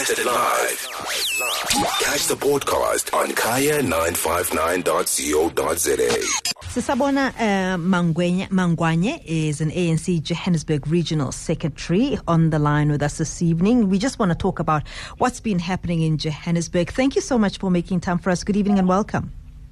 broadcasted live. Catch the podcast on kaya959.co.za. Sisabona Mangwanye is an ANC Johannesburg Regional Secretary on the line with us this evening. We just want to talk about what's been happening in Johannesburg. Thank you so much for making time for us. Good evening and welcome.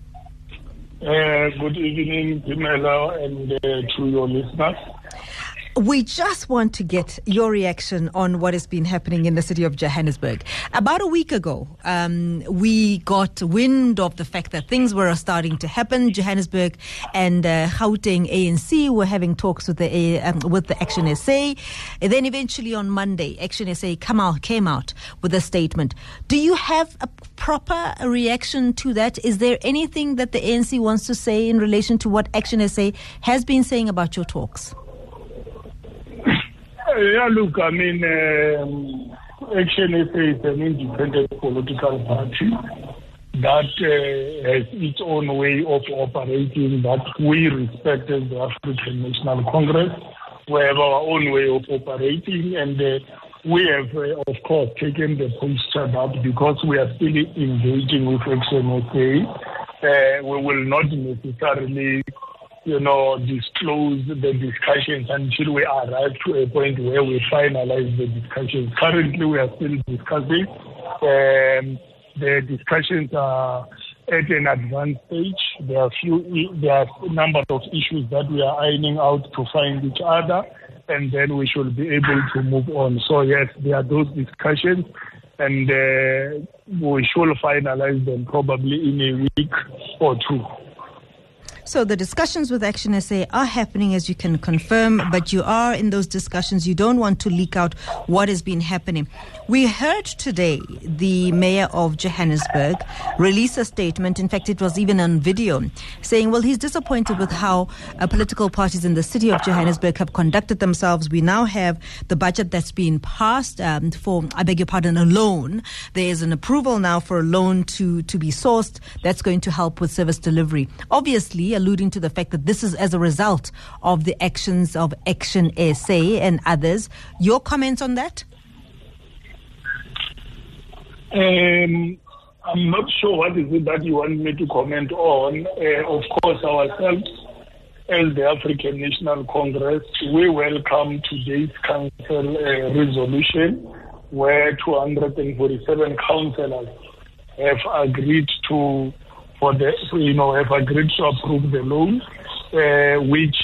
Good evening, Pamela, and to your listeners. We just want to get your reaction on what has been happening in the city of Johannesburg. About a week ago, we got wind of the fact that things were starting to happen. Johannesburg and Gauteng ANC were having talks with the Action SA. And then eventually on Monday, Action SA came out with a statement. Do you have a proper reaction to that? Is there anything that the ANC wants to say in relation to what Action SA has been saying about your talks? Yeah, look, I mean, Action SA is an independent political party that has its own way of operating that we respect as the African National Congress. We have our own way of operating, and we have, of course, taken the posture up because we are still engaging with Action SA. We will not necessarily disclose the discussions until we arrive to a point where we finalize the discussions. Currently, we are still discussing. The discussions are at an advanced stage. There are a number of issues that we are ironing out to find each other, and then we should be able to move on. So, yes, there are those discussions, and we should finalize them probably in a week or two. So the discussions with Action SA are happening, as you can confirm, but you are in those discussions. You don't want to leak out what has been happening. We heard today the mayor of Johannesburg release a statement. In fact, it was even on video, saying, well, he's disappointed with how political parties in the city of Johannesburg have conducted themselves. We now have the budget that's been passed for, I beg your pardon, a loan. There is an approval now for a loan to be sourced that's going to help with service delivery. Obviously, alluding to the fact that this is as a result of the actions of Action SA and others. Your comments on that? I'm not sure what is it that you want me to comment on. Of course, ourselves as the African National Congress, we welcome today's council resolution where 247 councillors have agreed to have agreed to approve the loan, which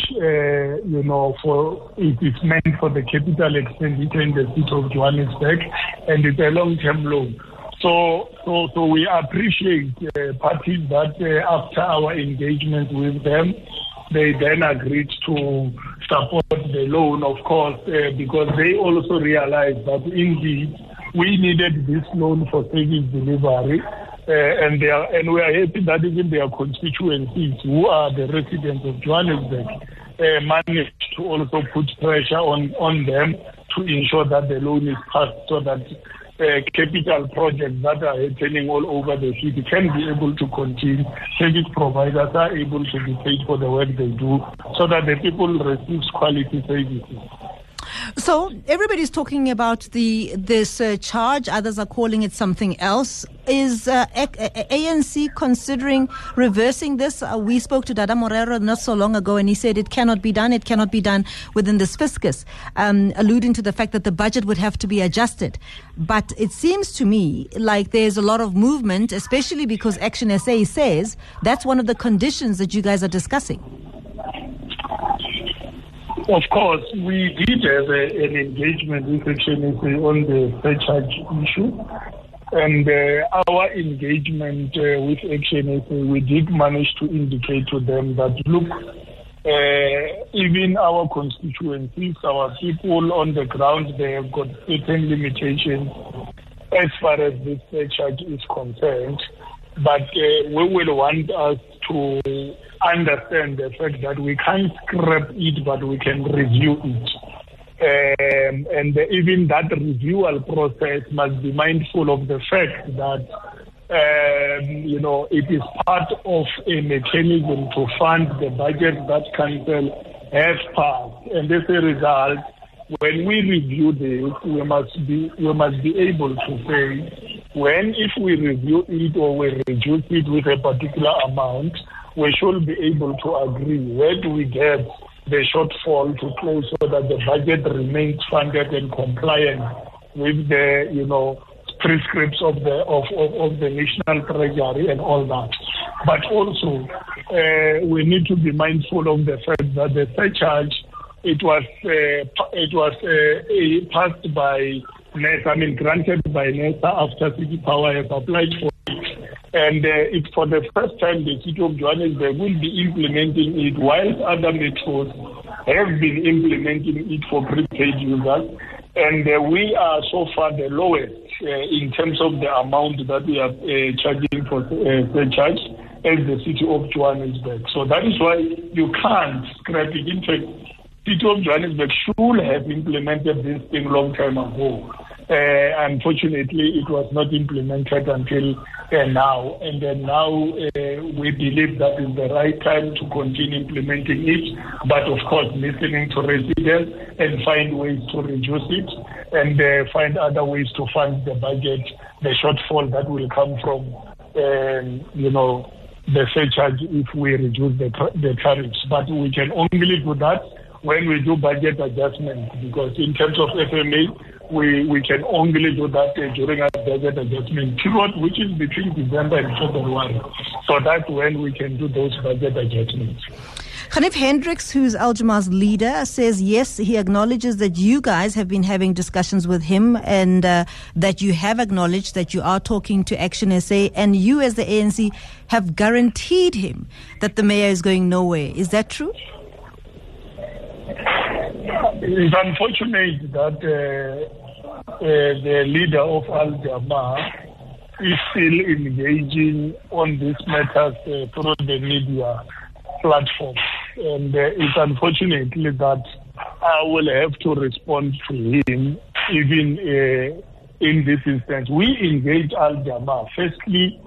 it is meant for the capital expenditure in the city of Johannesburg, and it's a long-term loan. So we appreciate parties that after our engagement with them, they then agreed to support the loan, of course, because they also realized that indeed we needed this loan for service delivery. And we are happy that even their constituencies, who are the residents of Johannesburg, managed to also put pressure on them to ensure that the loan is passed so that capital projects that are happening all over the city can be able to continue. Service providers are able to be paid for the work they do so that the people receive quality services. So everybody's talking about this charge. Others are calling it something else. Is ANC considering reversing this? We spoke to Dada Morero not so long ago, and he said it cannot be done. It cannot be done within this fiscus, alluding to the fact that the budget would have to be adjusted. But it seems to me like there's a lot of movement, especially because Action SA says that's one of the conditions that you guys are discussing. Of course, we did have an engagement with Action SA on the surcharge issue. And our engagement with Action SA, we did manage to indicate to them that, look, even our constituencies, our people on the ground, they have got certain limitations as far as this surcharge is concerned. But we will want us to understand the fact that we can't scrap it, but we can review it. And even that reviewal process must be mindful of the fact that, it is part of a mechanism to fund the budget that council has passed. And as a result, when we review this, we must be able to say, if we review it or we reduce it with a particular amount, we should be able to agree where do we get the shortfall to close so that the budget remains funded and compliant with the prescripts of the National Treasury and all that. But also, we need to be mindful of the fact that the surcharge it was passed by NESA, granted by NESA after City Power has applied for it. And it's for the first time the City of Johannesburg will be implementing it, whilst other metros have been implementing it for prepaid users. And we are so far the lowest in terms of the amount that we are charging for surcharge as the City of Johannesburg. So that is why you can't scrap it. In fact, City of Johannesburg should have implemented this thing long time ago. Unfortunately, it was not implemented until now. And then now we believe that is the right time to continue implementing it, but of course listening to residents and find ways to reduce it and find other ways to fund the budget, the shortfall that will come from, the surcharge if we reduce the tariffs. But we can only do that when we do budget adjustment, because in terms of FMA, we can only do that during our budget adjustment period, which is between December and February. So that's when we can do those budget adjustments. Hanif Hendricks, who's Al-Jamaah's leader, says yes, he acknowledges that you guys have been having discussions with him and that you have acknowledged that you are talking to Action SA, and you as the ANC have guaranteed him that the mayor is going nowhere. Is that true? It's unfortunate that the leader of Al-Jamaah is still engaging on these matters through the media platform. And it's unfortunate that I will have to respond to him even in this instance. We engaged Al-Jamaah. Firstly,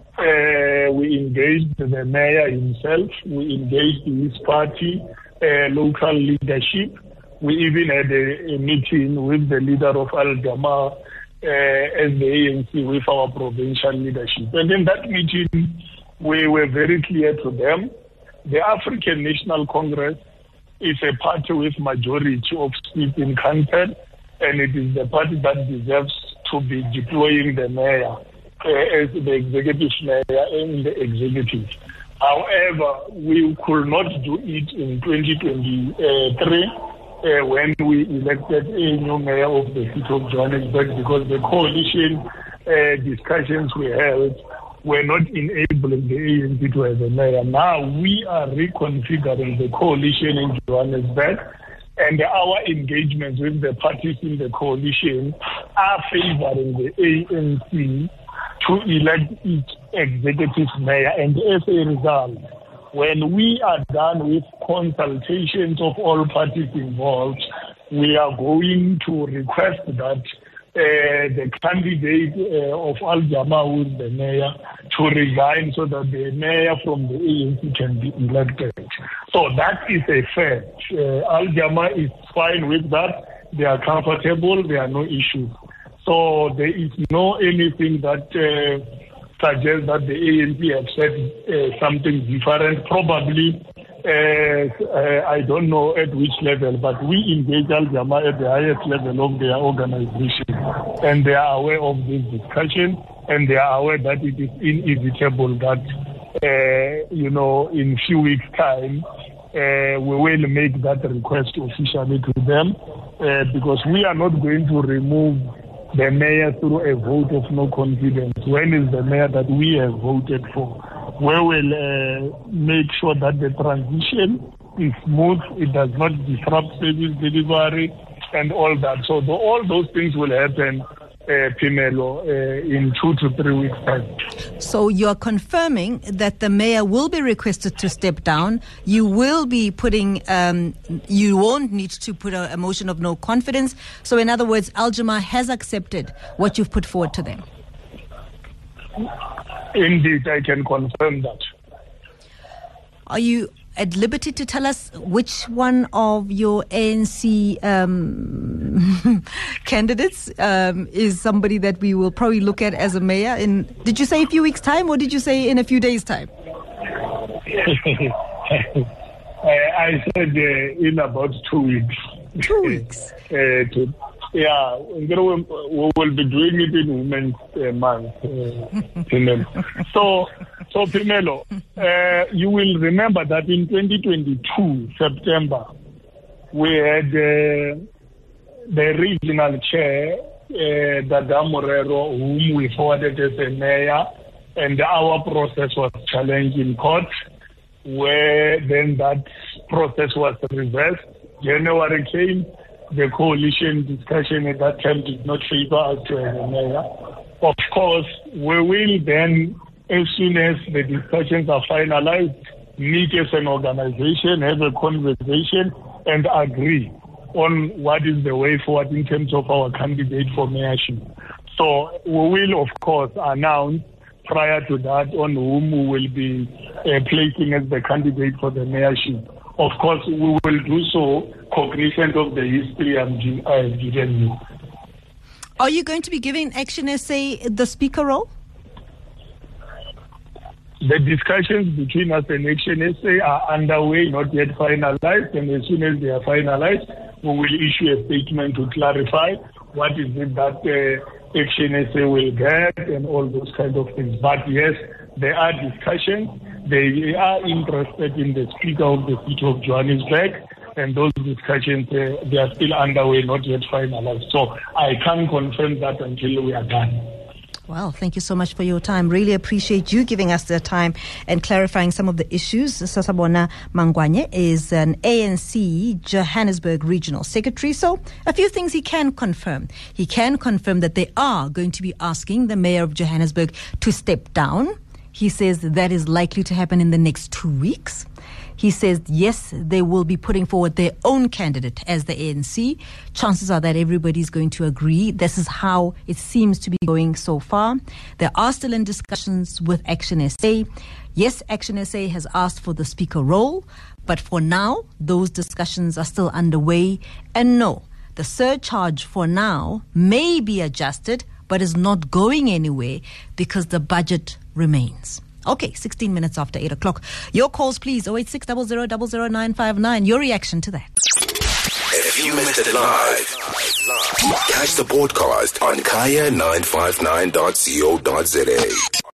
we engaged the mayor himself. We engaged his party, local leadership. We even had a meeting with the leader of Al-Jamaah as the ANC with our provincial leadership. And in that meeting, we were very clear to them. The African National Congress is a party with majority of seats in council, and it is the party that deserves to be deploying the mayor as the executive mayor and the executive. However, we could not do it in 2023 when we elected a new mayor of the city of Johannesburg, because the coalition discussions we held were not enabling the ANC to have a mayor. Now we are reconfiguring the coalition in Johannesburg, and our engagements with the parties in the coalition are favoring the ANC to elect its executive mayor. And as a result, when we are done with consultations of all parties involved, we are going to request that the candidate of Al-Jamaah, who is the mayor, to resign so that the mayor from the ANC can be elected. So that is a fact. Al-Jamaah is fine with that. They are comfortable. There are no issues. So there is no anything that suggests that the ANC have said something different. Probably, I don't know at which level, but we engage Al-Jamaah at the highest level of their organization. And they are aware of this discussion, and they are aware that it is inevitable that, in few weeks' time, we will make that request officially to them, because we are not going to remove the mayor through a vote of no confidence. When is the mayor that we have voted for? We will make sure that the transition is smooth, it does not disrupt service delivery and all that. So all those things will happen, Pimelo, in 2 to 3 weeks' time. So you're confirming that the mayor will be requested to step down. You will be putting, you won't need to put a motion of no confidence. So in other words, Al-Jamaah has accepted what you've put forward to them. Indeed, I can confirm that. Are you at liberty to tell us which one of your ANC candidates is somebody that we will probably look at as a mayor in, did you say a few weeks' time, or did you say in a few days' time? I said in about 2 weeks. 2 weeks? Yeah, we will be doing it in Women's Month, Phemelo. So Phemelo, you will remember that in 2022, September, we had the regional chair, Dada Morero, whom we forwarded as a mayor, and our process was challenged in court, where then that process was reversed. January came. The coalition discussion at that time did not favor us to have a mayor. Of course, we will then, as soon as the discussions are finalized, meet as an organization, have a conversation, and agree on what is the way forward in terms of our candidate for mayorship. So we will, of course, announce prior to that on whom we will be placing as the candidate for the mayorship. Of course, we will do so cognizant of the history I've given you. Are you going to be giving Action SA the speaker role? The discussions between us and Action SA are underway, not yet finalized, and as soon as they are finalized, we will issue a statement to clarify what is it that Action SA will get and all those kind of things. But yes, there are discussions. They are interested in the Speaker of the City of Johannesburg, and those discussions, they are still underway, not yet finalized. So I can't confirm that until we are done. Well, thank you so much for your time. Really appreciate you giving us the time and clarifying some of the issues. Sasabona Mangwanye is an ANC Johannesburg Regional Secretary. So a few things he can confirm. He can confirm that they are going to be asking the Mayor of Johannesburg to step down. He says that is likely to happen in the next 2 weeks. He says, yes, they will be putting forward their own candidate as the ANC. Chances are that everybody's going to agree. This is how it seems to be going so far. They are still in discussions with Action SA. Yes, Action SA has asked for the speaker role, but for now, those discussions are still underway. And no, the surcharge for now may be adjusted, but is not going anywhere because the budget remains. Okay, 16 minutes after 8 o'clock. Your calls, please, 086 00 00959. Your reaction to that. If you missed it live, catch the podcast on kaya959.co.za.